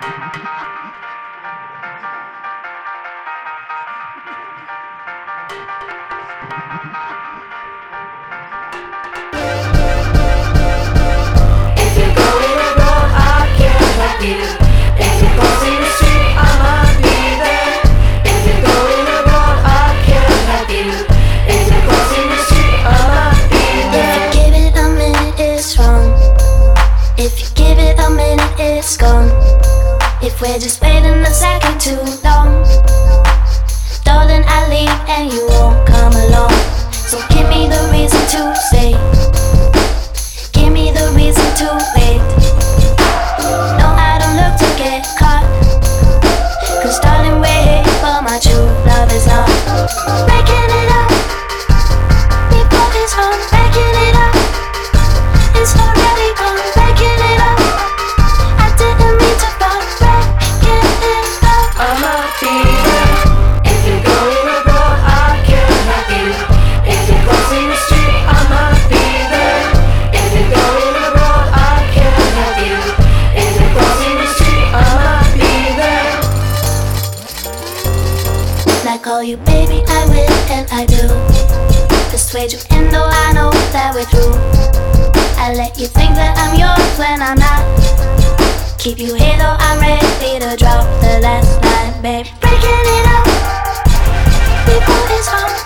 If we're just waiting a second too long, darling, I leave and you won't come along. So give me the reason to stay, give me the reason to wait. No, I don't look to get caught, 'cause darling, we're here, but my true love is not. Breaking it up, people is on, breaking it up. It's already on, breaking it up. I didn't mean to fall, breaking it up. I'ma be there. If you're going abroad, I can help you. If you're crossing the street, I'ma be there. If you're going abroad, I can help you. If you're crossing the street, I'ma be there. Like call you baby, I will and I do. Persuade you in though I know that we're through. I let you think that I'm yours when I'm not. Keep you here though I'm ready to drop the last line, babe. Breaking it up, people is on.